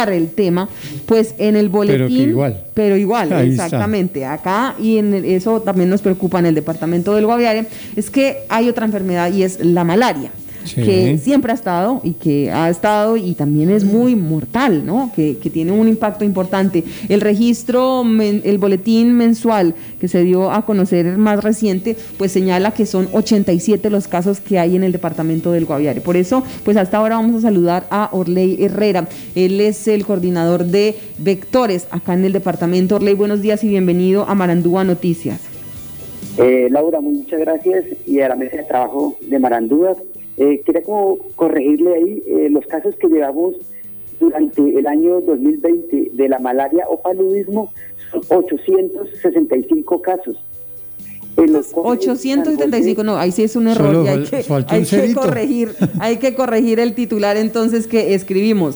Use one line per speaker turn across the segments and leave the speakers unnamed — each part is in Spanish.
tocar el tema, pues en el boletín, pero igual, exactamente, está. Acá, y eso también nos preocupa en el departamento del Guaviare, es que hay otra enfermedad y es la malaria. Sí. Que siempre ha estado y también es muy mortal, ¿no? Que tiene un impacto importante. El registro, el boletín mensual que se dio a conocer más reciente, pues señala que son 87 los casos que hay en el departamento del Guaviare. Por eso, pues hasta ahora vamos a saludar a Orley Herrera. Él es el coordinador de vectores acá en el departamento. Orley, buenos días y bienvenido a Marandúa Noticias.
Laura, muchas gracias, y a la mesa de trabajo de Marandúa. Quería como corregirle ahí los casos que llevamos durante el año 2020 de la malaria o paludismo, son 865 casos.
875, no, ahí sí es un error, y hay que corregir el titular entonces que escribimos.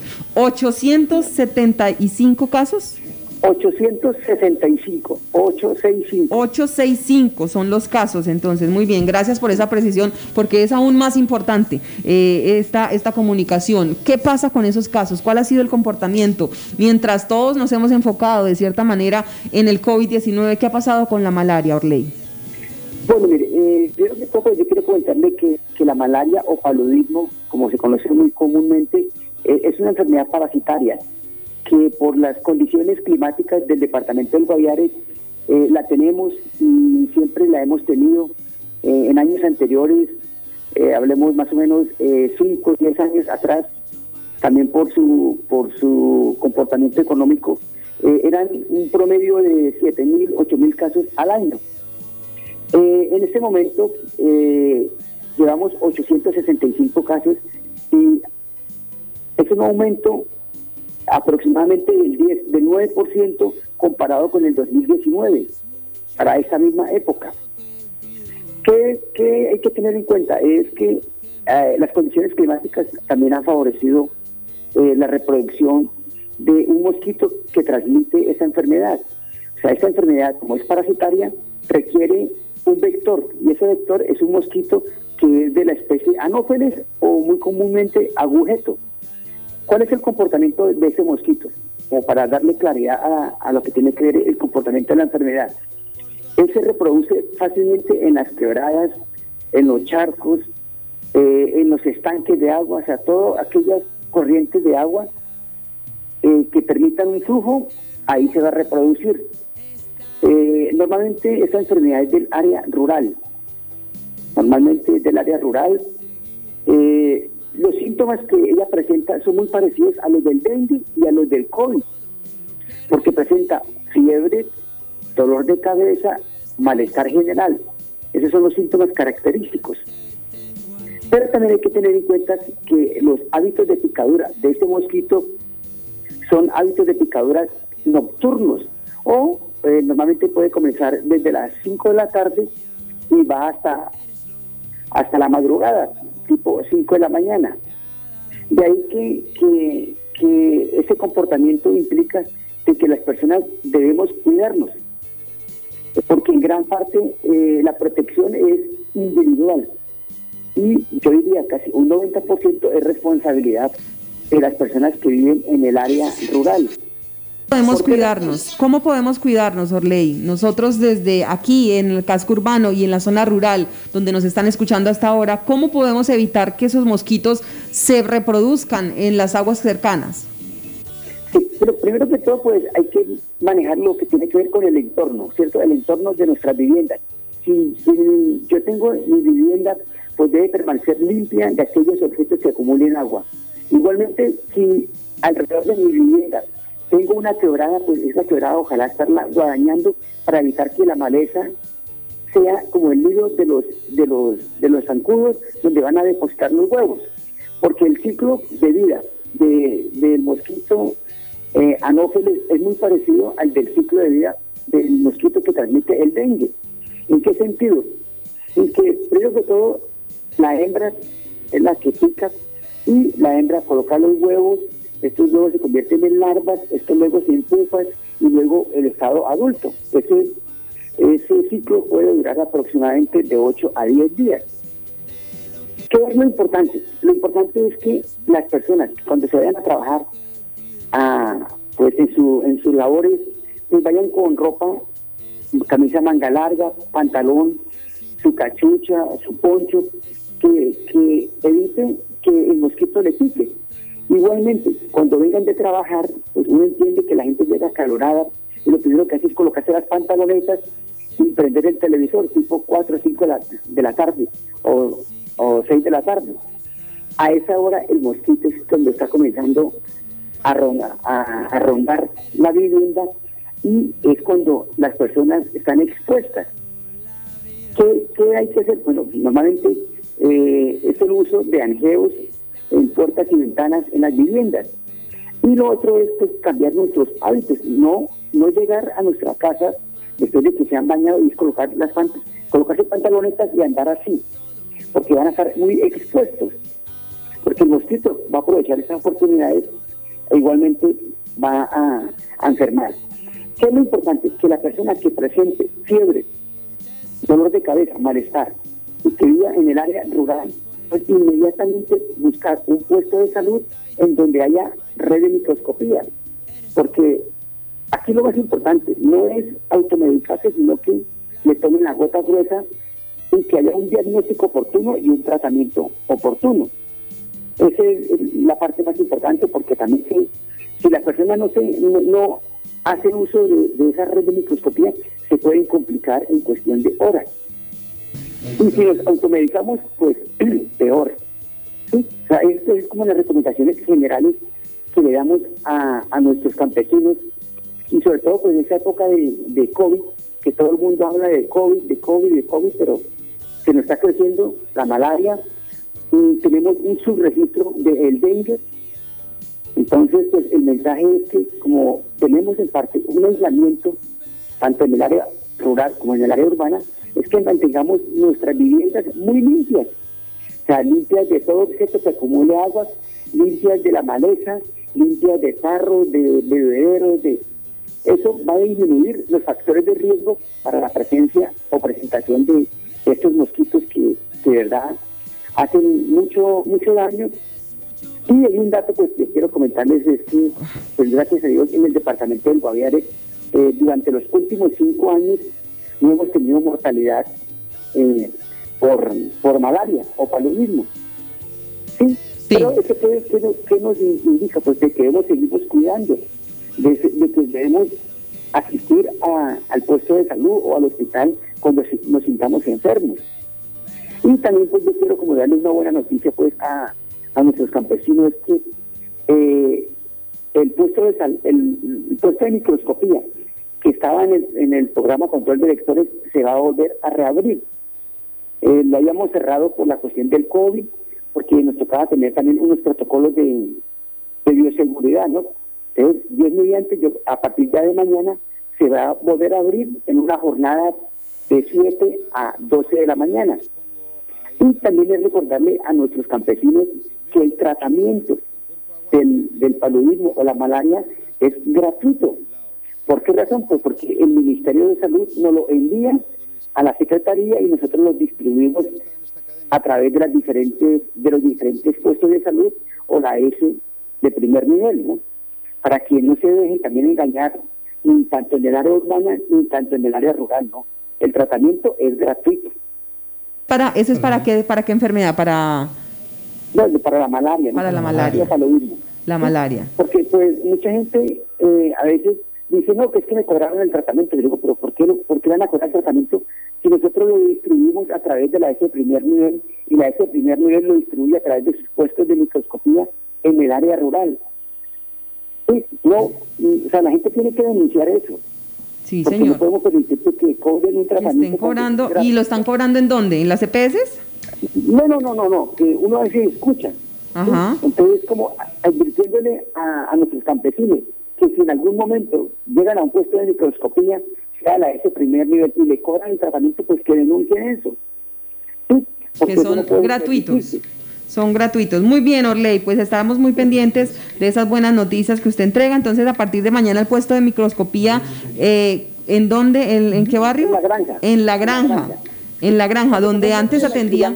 875 casos. 865 son los casos, entonces, muy bien, gracias por esa precisión, porque es aún más importante esta comunicación. ¿Qué pasa con esos casos? ¿Cuál ha sido el comportamiento? Mientras todos nos hemos enfocado de cierta manera en el COVID-19, ¿qué ha pasado con la malaria, Orley?
Bueno, mire, yo quiero comentarle que la malaria o paludismo, como se conoce muy comúnmente, es una enfermedad parasitaria que por las condiciones climáticas del departamento del Guaviare la tenemos y siempre la hemos tenido en años anteriores, hablemos más o menos 5 o 10 años atrás, también por su comportamiento económico, eran un promedio de 7.000, 8.000 casos al año. En este momento llevamos 865 casos y es un aumento aproximadamente del 9% comparado con el 2019, para esta misma época. ¿Qué hay que tener en cuenta? Es que las condiciones climáticas también han favorecido la reproducción de un mosquito que transmite esa enfermedad. O sea, esta enfermedad, como es parasitaria, requiere un vector, y ese vector es un mosquito que es de la especie Anopheles o muy comúnmente agujeto. ¿Cuál es el comportamiento de ese mosquito? Como para darle claridad a lo que tiene que ver el comportamiento de la enfermedad. Él se reproduce fácilmente en las quebradas, en los charcos, en los estanques de agua, o sea, todas aquellas corrientes de agua que permitan un flujo, ahí se va a reproducir. Normalmente esta enfermedad es del área rural. Los síntomas que ella presenta son muy parecidos a los del dengue y a los del COVID, porque presenta fiebre, dolor de cabeza, malestar general. Esos son los síntomas característicos. Pero también hay que tener en cuenta que los hábitos de picadura de este mosquito son hábitos de picadura nocturnos, o normalmente puede comenzar desde las 5 de la tarde y va hasta la madrugada, tipo 5 de la mañana. De ahí que ese comportamiento implica de que las personas debemos cuidarnos, porque en gran parte la protección es individual, y yo diría casi un 90% es responsabilidad de las personas que viven en el área rural.
¿Cómo podemos cuidarnos, Orley? Nosotros desde aquí, en el casco urbano y en la zona rural, donde nos están escuchando hasta ahora, ¿cómo podemos evitar que esos mosquitos se reproduzcan en las aguas cercanas?
Sí, pero primero que todo, pues hay que manejar lo que tiene que ver con el entorno, ¿cierto? El entorno de nuestras viviendas. Si yo tengo mi vivienda, pues debe permanecer limpia de aquellos objetos que acumulen agua. Igualmente, si alrededor de mi vivienda tengo una quebrada, pues esa quebrada ojalá estarla guadañando para evitar que la maleza sea como el nido de los zancudos donde van a depositar los huevos, porque el ciclo de vida del mosquito Anopheles es muy parecido al del ciclo de vida del mosquito que transmite el dengue. ¿En qué sentido? En que primero que todo la hembra es la que pica y la hembra coloca los huevos. Estos huevos se convierten en larvas, estos luego se empupan y luego el estado adulto. Ese ciclo puede durar aproximadamente de 8 a 10 días. ¿Qué es lo importante? Lo importante es que las personas, cuando se vayan a trabajar a pues en sus labores, pues vayan con ropa, camisa manga larga, pantalón, su cachucha, su poncho, que eviten que el mosquito le pique. Igualmente, cuando vengan de trabajar, pues uno entiende que la gente llega acalorada y lo primero que hace es colocarse las pantalonetas y prender el televisor tipo 4 o 5 de la tarde o 6 de la tarde. A esa hora el mosquito es cuando está comenzando a rondar la vivienda y es cuando las personas están expuestas. ¿Qué hay que hacer? Bueno, normalmente es el uso de angeos en puertas y ventanas en las viviendas. Y lo otro es pues, cambiar nuestros hábitos, no llegar a nuestra casa después de que se han bañado y colocarse pantalonetas y andar así, porque van a estar muy expuestos, porque el mosquito va a aprovechar esas oportunidades e igualmente va a enfermar. ¿Qué es lo importante? Que la persona que presente fiebre, dolor de cabeza, malestar y que viva en el área rural, pues inmediatamente buscar un puesto de salud en donde haya red de microscopía, porque aquí lo más importante no es automedicarse, sino que le tomen la gota gruesa y que haya un diagnóstico oportuno y un tratamiento oportuno. Esa es la parte más importante, porque también si la persona no hace uso de esa red de microscopía, se pueden complicar en cuestión de horas. Y si nos automedicamos, pues peor. ¿Sí? O sea, esto es como las recomendaciones generales que le damos a nuestros campesinos, y sobre todo pues en esa época de COVID, que todo el mundo habla de COVID, pero se nos está creciendo la malaria, y tenemos un subregistro del dengue. Entonces, pues el mensaje es que como tenemos en parte un aislamiento, tanto en el área rural como en el área urbana, es que mantengamos nuestras viviendas muy limpias, o sea, limpias de todo objeto que acumule agua, limpias de la maleza, limpias de tarros, de bebederos, eso va a disminuir los factores de riesgo para la presencia o presentación de estos mosquitos que de verdad hacen mucho daño. Y hay un dato pues que quiero comentarles, es que pues gracias a Dios en el departamento del Guaviare durante los últimos 5 años no hemos tenido mortalidad por malaria o paludismo. Sí. Pero eso ¿qué nos indica? Pues de que debemos seguirnos cuidando, de que debemos asistir al puesto de salud o al hospital cuando nos sintamos enfermos. Y también pues yo quiero como darles una buena noticia pues a nuestros campesinos, que el puesto de microscopía que estaba en el programa Control de Vectores se va a volver a reabrir. Lo habíamos cerrado por la cuestión del COVID, porque nos tocaba tener también unos protocolos de bioseguridad, ¿no? Entonces, Dios mediante, a partir ya de mañana se va a volver a abrir en una jornada de 7 a 12 de la mañana. Y también es recordarle a nuestros campesinos que el tratamiento del paludismo o la malaria es gratuito. ¿Por qué razón? Pues porque el Ministerio de Salud nos lo envía a la Secretaría y nosotros los distribuimos a través de los diferentes puestos de salud o la S de primer nivel, ¿no? Para que no se dejen también engañar ni tanto en el área urbana ni tanto en el área rural, ¿no? El tratamiento es gratuito.
¿Eso es para qué enfermedad? Para
la malaria.
Para la malaria.
Paludismo.
La malaria.
Porque pues mucha gente a veces dice, no, que es que me cobraron el tratamiento. Yo digo, pero ¿por qué van a cobrar el tratamiento si nosotros lo distribuimos a través de la S de primer nivel y la S de primer nivel lo distribuye a través de sus puestos de microscopía en el área rural? Sí, no, o sea, la gente tiene que denunciar eso.
Sí, señor.
No podemos permitir que cobren un tratamiento.
Estén cobrando, ¿y lo están cobrando en dónde? ¿En las EPS?
No, que uno a veces escucha.
Ajá.
¿Sí? Entonces, como advirtiéndole a nuestros campesinos que si en algún momento llegan a un puesto de microscopía, sea la ese primer nivel, y le cobran el tratamiento, pues que denuncien eso. ¿Sí?
Que son gratuitos. Son gratuitos. Muy bien, Orley, pues estábamos muy pendientes de esas buenas noticias que usted entrega. Entonces, a partir de mañana el puesto de microscopía, ¿en dónde? ¿En qué barrio?
En La Granja.
En La Granja, donde antes atendían...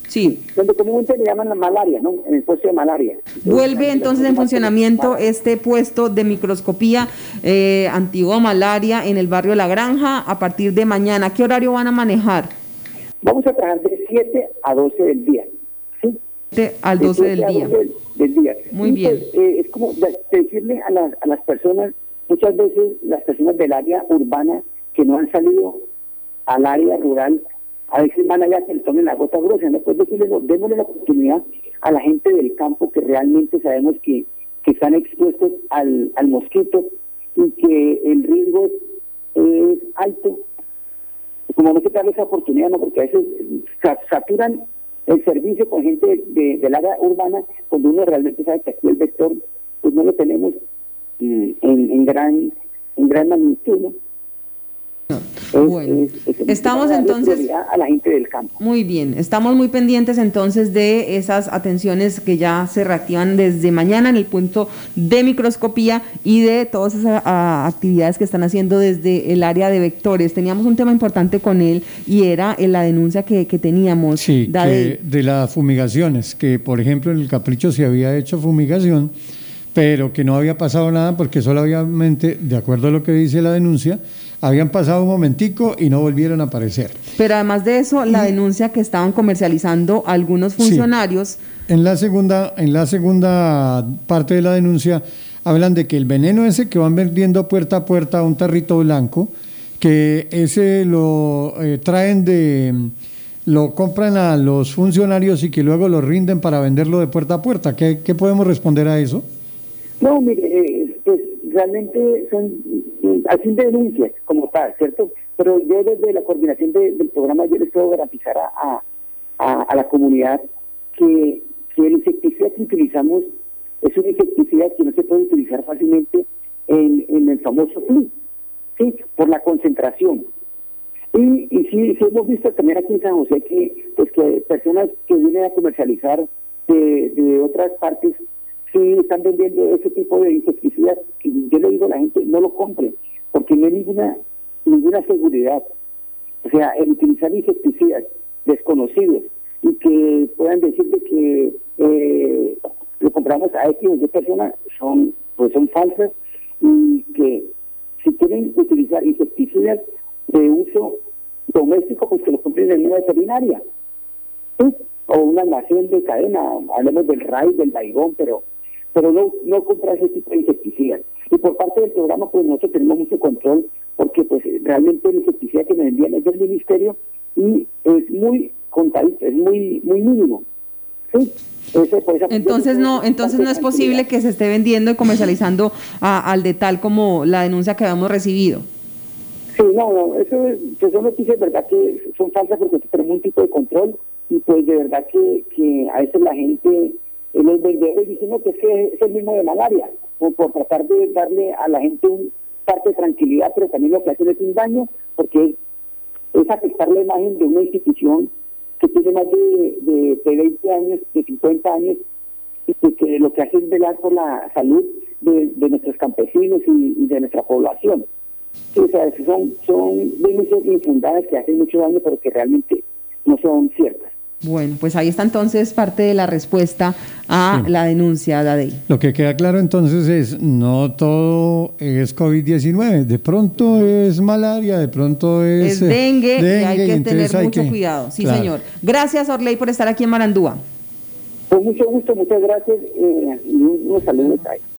Sí.
Donde comúnmente le llaman la malaria, ¿no? En el puesto de malaria.
Vuelve entonces en funcionamiento este puesto de microscopía antigo-malaria en el barrio La Granja a partir de mañana. ¿Qué horario van a manejar?
Vamos a trabajar de 7 a 12 del día. ¿Sí?
7 al 12 del día.
Del día.
Muy bien.
Pues, es como decirle a las personas, muchas veces las personas del área urbana que no han salido al área rural, a veces van allá que le tomen la gota gruesa, ¿no? Pues decirles, démosle la oportunidad a la gente del campo que realmente sabemos que están expuestos al mosquito y que el riesgo es alto. Como no se darle esa oportunidad, ¿no? Porque a veces saturan el servicio con gente del área urbana, cuando uno realmente sabe que aquí el vector pues no lo tenemos en gran magnitud, ¿no?
Bueno, estamos entonces
a la gente del campo.
Muy bien, estamos muy pendientes entonces de esas atenciones que ya se reactivan desde mañana en el punto de microscopía y de todas esas actividades que están haciendo desde el área de vectores. Teníamos un tema importante con él y era la denuncia que teníamos.
Sí, de las fumigaciones, que por ejemplo en el Capricho se había hecho fumigación, pero que no había pasado nada porque solamente, de acuerdo a lo que dice la denuncia, habían pasado un momentico y no volvieron a aparecer.
Pero además de eso, la denuncia que estaban comercializando algunos funcionarios.
Sí. En la segunda parte de la denuncia hablan de que el veneno ese que van vendiendo puerta a puerta a un tarrito blanco, que ese lo lo compran a los funcionarios y que luego lo rinden para venderlo de puerta a puerta. ¿Qué podemos responder a eso?
No, mire, pues realmente son al fin de denuncias como tal, ¿cierto? Pero yo desde la coordinación del programa yo les puedo garantizar a la comunidad que el insecticida que utilizamos es un insecticida que no se puede utilizar fácilmente en el famoso flu, ¿sí? Por la concentración. Y sí hemos visto también aquí en San José que personas que vienen a comercializar de otras partes sí están vendiendo ese tipo de insecticidas, que yo le digo a la gente, no lo compren, porque no hay ninguna seguridad. O sea, el utilizar insecticidas desconocidos y que puedan decirte que lo compramos a X o Y personas son falsas, y que si quieren utilizar insecticidas de uso doméstico, pues que lo compren en una veterinaria, ¿sí? O un almacén de cadena, hablemos del RAI, del Baigón, pero no comprar ese tipo de insecticidas. Y por parte del programa, pues nosotros tenemos mucho control, porque pues realmente el insecticida que nos envían es del ministerio y es muy contadito, es muy mínimo. ¿Sí?
Entonces no es posible que se esté vendiendo y comercializando al de tal como la denuncia que habíamos recibido.
Sí, no, eso pues son noticias, verdad, que son falsas, porque tenemos un tipo de control y pues de verdad que a veces la gente, los vendedores dicen que es el mismo de malaria, por tratar de darle a la gente un parte de tranquilidad, pero también lo que hacen es un daño, porque es afectar la imagen de una institución que tiene más de 20 años, de 50 años, y que lo que hace es velar por la salud de nuestros campesinos y de nuestra población. Sí, o sea, son denuncias infundadas que hacen mucho daño, pero que realmente no son ciertas.
Bueno, pues ahí está entonces parte de la respuesta a la denuncia, Dadey.
Lo que queda claro entonces es, no todo es COVID-19, de pronto es malaria, de pronto es
dengue, y hay que tener mucho cuidado. Sí, claro. Señor. Gracias, Orley, por estar aquí en Marandúa.
Con mucho gusto, muchas gracias y unos saludos ahí.